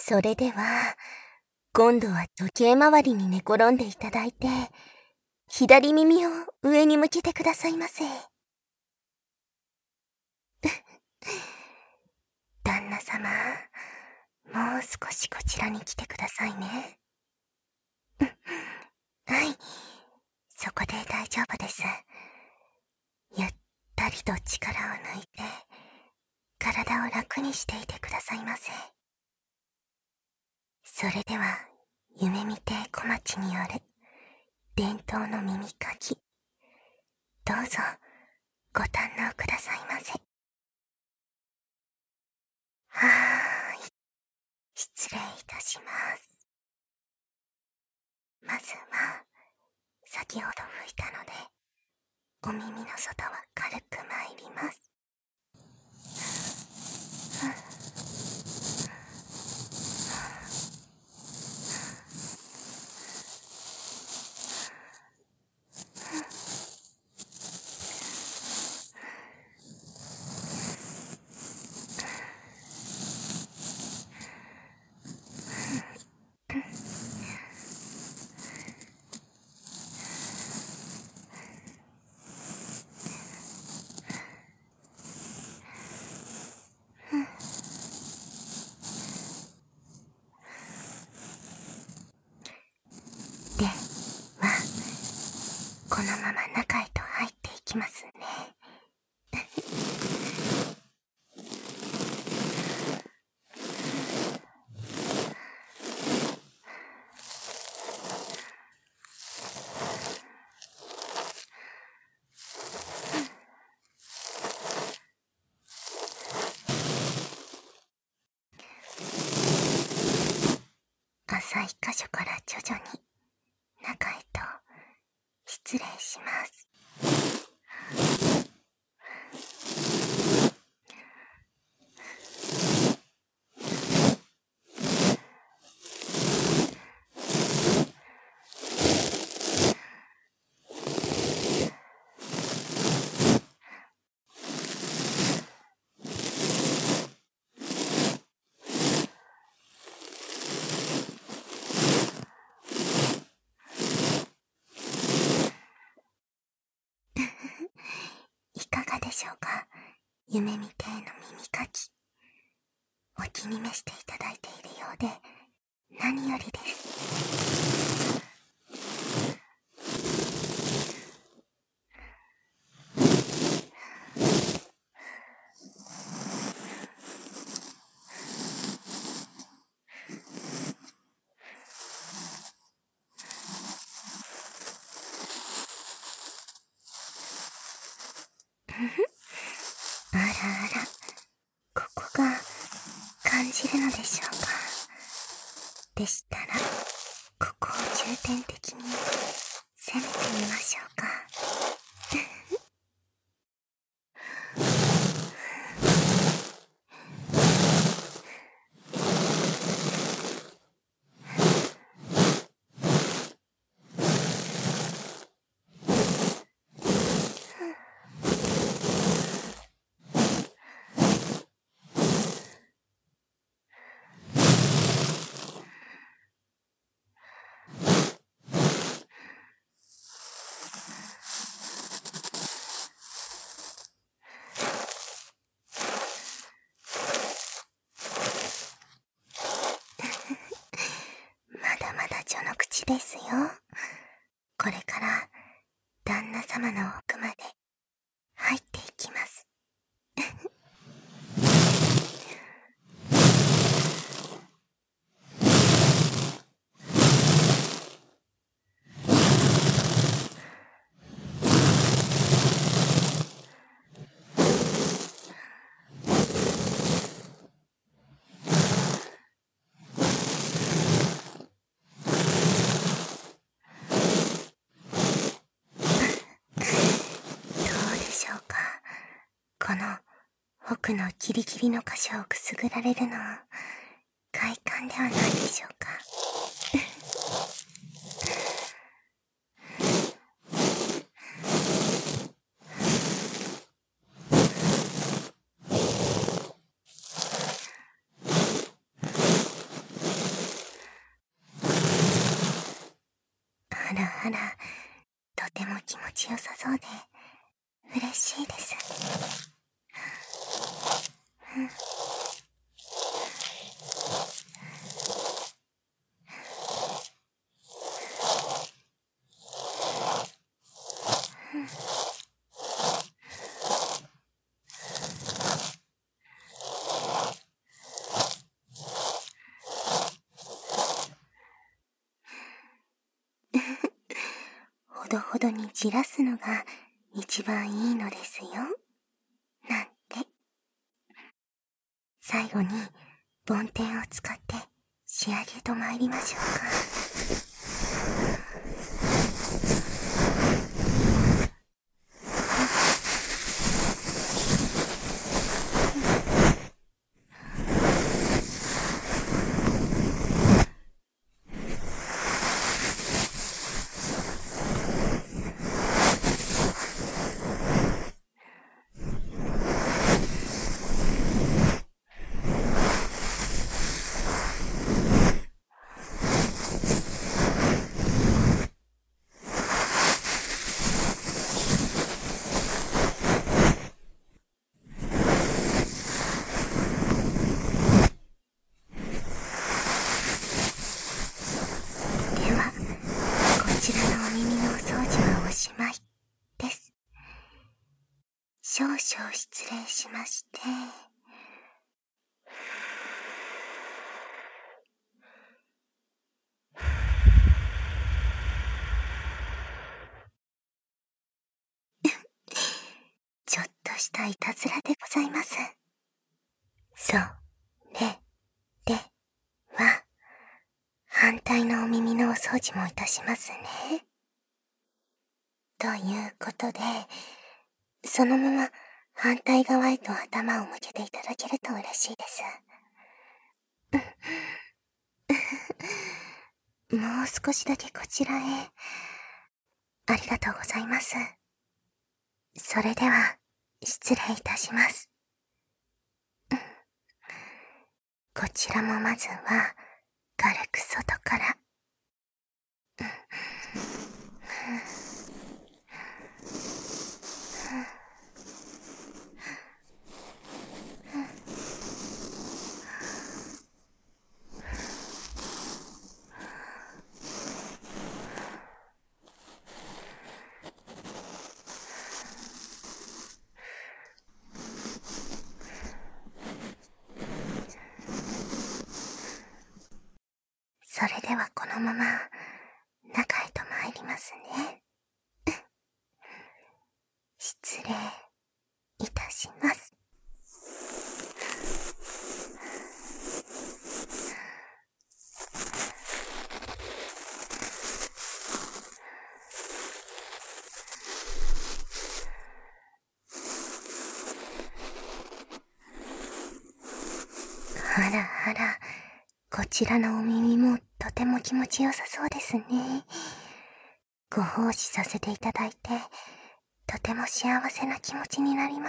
それでは、今度は時計回りに寝転んでいただいて、左耳を上に向けてくださいませ。旦那様、もう少しこちらに来てくださいね。はい、そこで大丈夫です。ゆったりと力を抜いて、体を楽にしていてくださいませ。それでは、夢見亭小町による伝統の耳かき、どうぞご堪能くださいませ。はーい、失礼いたします。まずは、先ほど吹いたので、お耳の外は軽く参ります。では、このまま中へと入っていきますね。浅い箇所から徐々に中へと失礼します。いかがでしょうか、夢見亭の耳かき。お気に召していただいているようで何よりです。あらあら、ここが感じるのでしょうか。でしたら、ここを重点的に攻めてみましょうか。まだまだ序の口ですよ。これから旦那様の奥まで入っていきます。どうでしょうか。この奥のギリギリの箇所をくすぐられるの、快感ではないでしょうか。 あら、とても気持ちよさそうで嬉しいです。ほどほどにじらすのが一番いいのですよ。なんて。最後に梵天を使って仕上げと参りましょうか。では、こちらのお耳のお掃除はおしまいです。少々失礼しまして。ちょっとしたいたずらでございます。それでは、反対のお耳のお掃除もいたしますね。ということで、そのまま反対側へと頭を向けていただけると嬉しいです。もう少しだけこちらへ。ありがとうございます。それでは、失礼いたします。こちらもまずは、軽く外から。それではこのまま、中へと参りますね。失礼いたします。あらあら、こちらのお耳もとても気持ちよさそうですね。ご奉仕させていただいて、とても幸せな気持ちになります。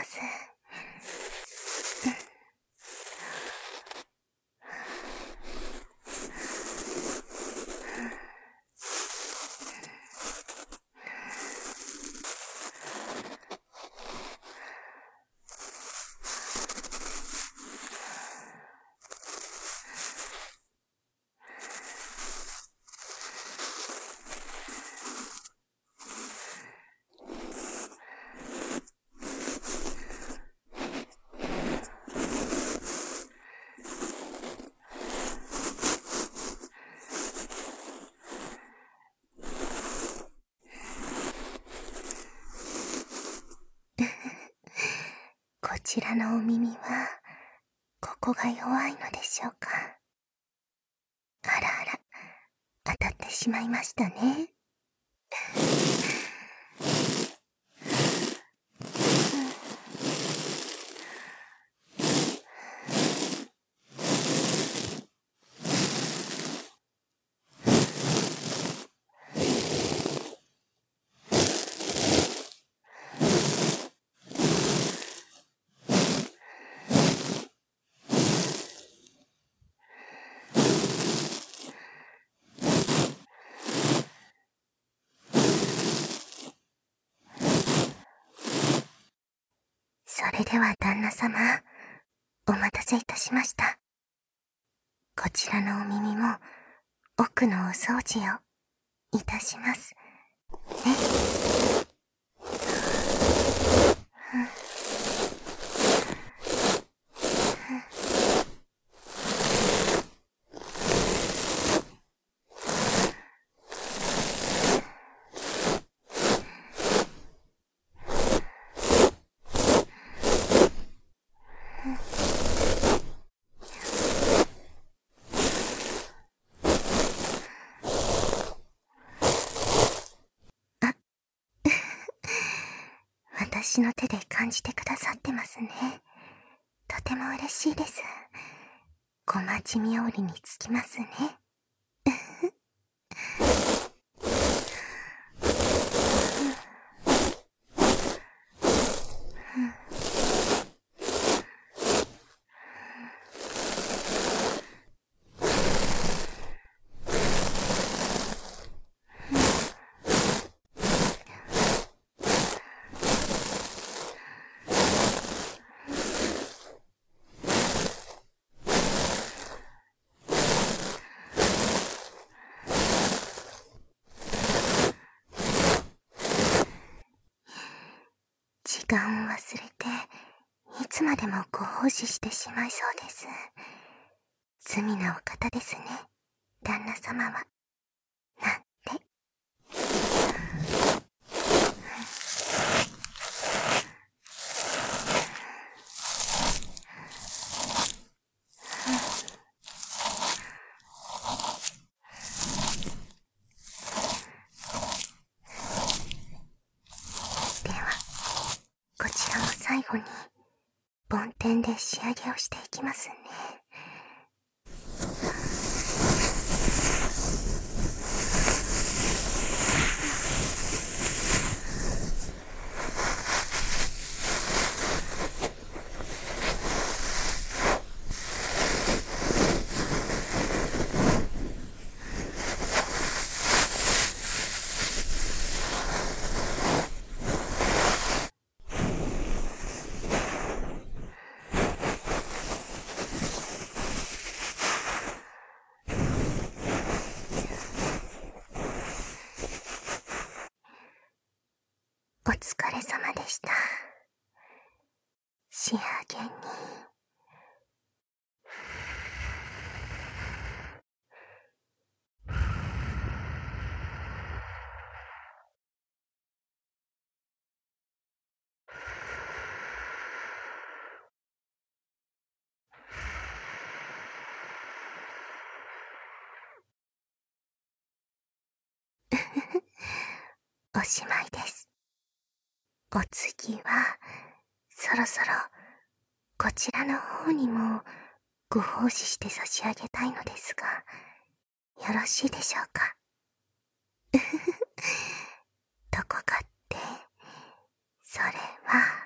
こちらのお耳は、ここが弱いのでしょうか。あらあら、当たってしまいましたね。 れでは旦那様、お待たせいたしました。こちらのお耳も奥のお掃除をいたしますね。私の手で感じてくださってますね。とても嬉しいです。小町冥利につきますね。時間を忘れて、いつまでもご奉仕してしまいそうです。罪なお方ですね、旦那様は。なんて。では、こちらも最後に、梵天で仕上げをしていきますね。お疲れ様でした。仕上げに。おしまいです。お次は、そろそろ、こちらの方にも、ご奉仕して差し上げたいのですが、よろしいでしょうか。どこかって、それは、